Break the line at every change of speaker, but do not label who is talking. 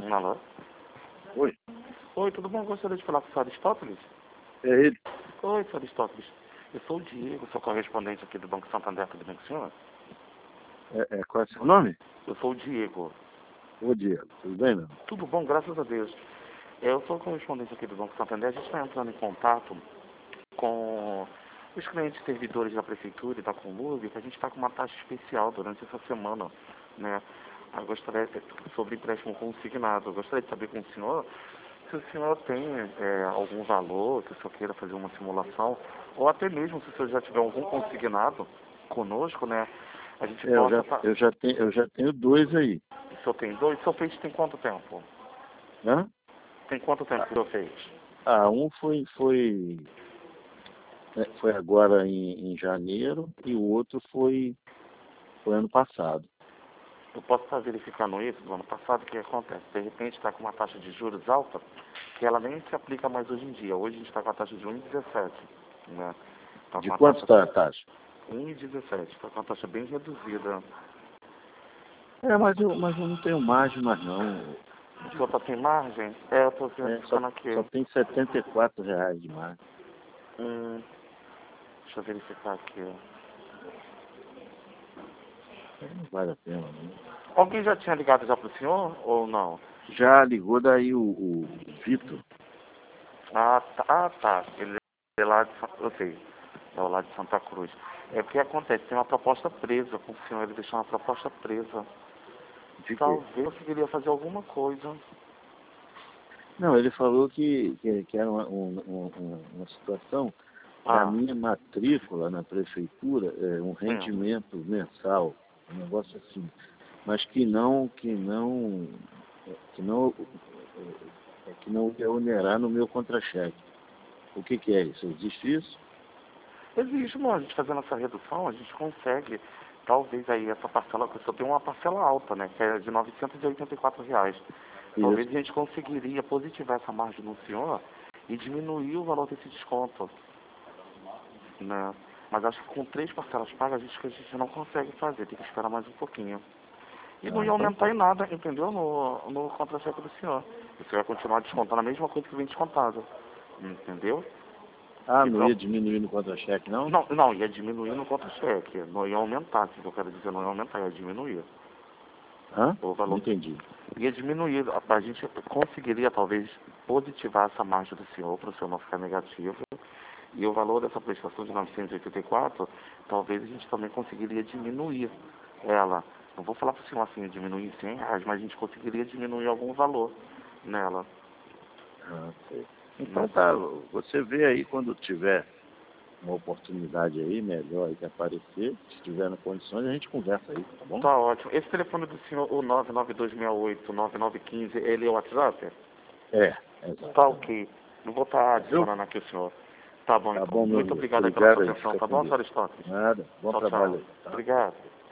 Alô?
Oi,
Oi, tudo bom? Gostaria de falar com o senhor Aristóteles?
é ele.
Oi, senhor Aristóteles. Eu sou o Diego, sou correspondente aqui do Banco Santander, tudo bem com o senhor?
Qual é o seu nome?
Eu sou o Diego.
Ô Diego, tudo bem, meu?
Tudo bom, graças a Deus. Eu sou correspondente aqui do Banco Santander. A gente está entrando em contato com os clientes servidores da Prefeitura e da Conlurb, que a gente está com uma taxa especial durante essa semana, né? Eu gostaria sobre empréstimo consignado. Eu gostaria de saber com o senhor se o senhor tem algum valor, que o senhor queira fazer uma simulação, ou até mesmo se o senhor já tiver algum consignado conosco, né? A gente possa...
Eu já tenho dois aí.
O senhor tem dois? O senhor fez tem quanto tempo?
Hã?
Tem quanto tempo que o senhor fez?
Um foi agora em janeiro e o outro foi ano passado.
Eu posso estar verificando isso do ano passado, o que acontece? De repente está com uma taxa de juros alta, que ela nem se aplica mais hoje em dia. Hoje a gente está com a taxa de 1,17, né? Tá
De
com a
quanto está a taxa?
1,17, está com uma taxa bem reduzida.
Mas eu não tenho margem mais não.
O senhor está sem margem? Eu estou verificando aqui.
Só tem R$ 74 de margem.
Deixa eu verificar aqui.
Não vale a pena, não.
Alguém já tinha ligado já para o senhor ou não?
Já ligou daí o Vitor?
Tá. Ele é lá de eu sei, é o lá de Santa Cruz. É porque acontece, tem uma proposta presa com o senhor, ele deixou uma proposta presa.
De quê?
Talvez eu conseguiria fazer alguma coisa.
Não, ele falou que era uma situação da minha matrícula na prefeitura, um rendimento mensal, um negócio assim, mas que não ia onerar no meu contra-cheque. O que é isso? Existe isso?
Existe, mano, a gente fazendo essa redução, a gente consegue, talvez aí essa parcela, a pessoa tem uma parcela alta, né, que é de R$ 984. Talvez a gente conseguiria positivar essa margem no senhor e diminuir o valor desse desconto, né? Mas acho que com 3 parcelas pagas, a gente não consegue fazer, tem que esperar mais um pouquinho. E não ia aumentar em nada, entendeu? No contra-cheque do senhor. Você vai continuar descontando a mesma coisa que vem descontado, entendeu?
Não ia diminuir no contra-cheque, não?
Não, ia diminuir no contra-cheque, não ia aumentar, se eu quero dizer, não ia aumentar, ia diminuir. O valor
Não entendi.
ia diminuir, a gente conseguiria talvez positivar essa margem do senhor para o senhor não ficar negativo. E o valor dessa prestação de 984, talvez a gente também conseguiria diminuir ela. Não vou falar para o senhor assim, diminuir em R$ 100, mas a gente conseguiria diminuir algum valor nela.
Sei. Então tá, você vê aí quando tiver uma oportunidade aí, melhor aí que aparecer, se tiver na condições, a gente conversa aí, tá bom?
Tá ótimo. Esse telefone do senhor, o 99268-9915, ele é o WhatsApp?
Exato.
Tá ok. Não vou estar adicionando aqui o senhor. Tá bom,
Tá
então.
bom, meu
Muito
amigo.
obrigado aí pela sua
Aí,
atenção,
fica
tá
com
bom,
Deus.
senhor Aristóteles?
Nada. Bom
Tchau,
trabalho
tchau.
aí, tá?
Obrigado.